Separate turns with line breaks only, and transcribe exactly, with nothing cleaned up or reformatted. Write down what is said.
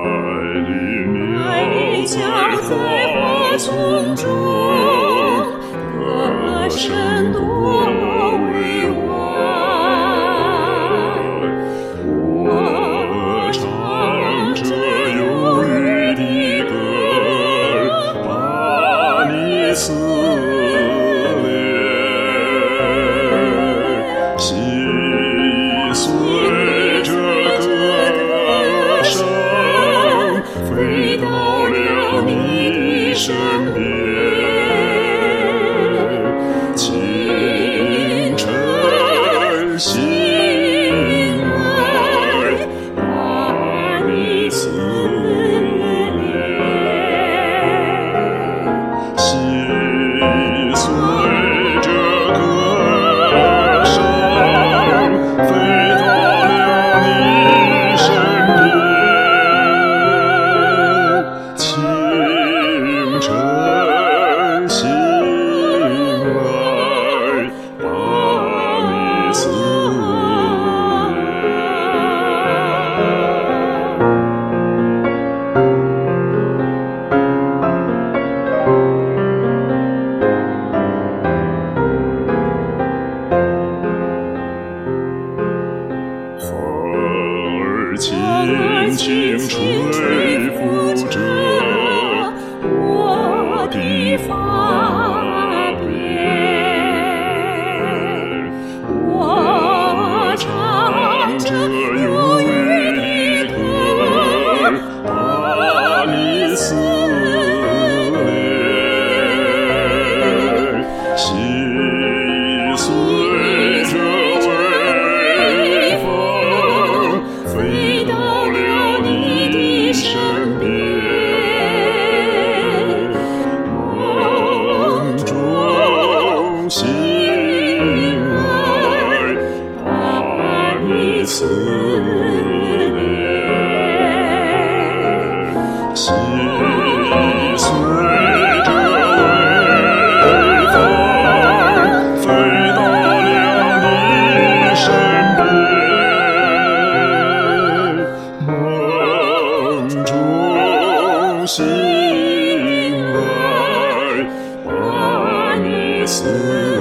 百灵鸟在花丛中，歌声多委婉。我唱着忧郁的歌，把你思念，心随着歌声飞到了你的身边。清晨醒来，把你思念，心随着歌声飞到了你身边。清晨醒来，把你思风儿轻轻吹拂着我的发边，我唱着忧郁的歌，把你思念，心随着微风飞到了你的身边。梦中醒来，把你思念，心随着微风飞到了你身边。梦中醒来，把你思念。